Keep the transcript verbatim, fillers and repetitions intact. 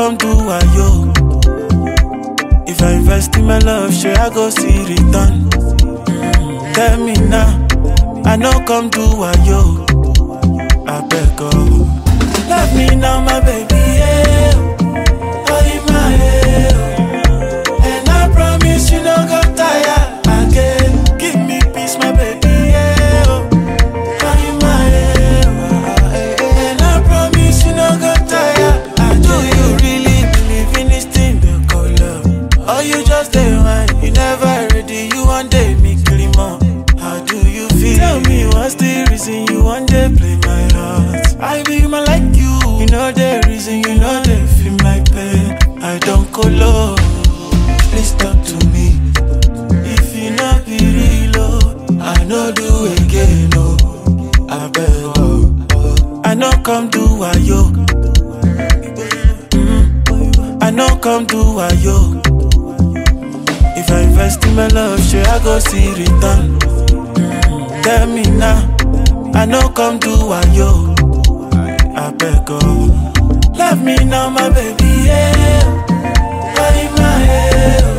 come do wayo. If I invest in my love, sure I go see return. Mm, tell me now, I no come do wayo. I beg God, love me now, my baby, yeah. Oh, in my head, and I promise you no go tire again. Give me peace, my baby, yeah. Oh, in my head, and I promise you no go tire. Do you really believe in this thing they call love? Or you just day one, you never ready, you one day me clean more. How do you feel? Tell me what's the reason you one day play my heart? I be man like you, you know the reason, you know they feel my pain. I don't go low, please talk to me. If you not be real, oh, I no do again, oh, I beg, oh. I no come do wayo. Mm, I no come do wayo. If I invest in my love, sure I go see return. Mm, tell me now, I no come do wayo. I beg God, love me now, my baby, yeah. Oh, in my head.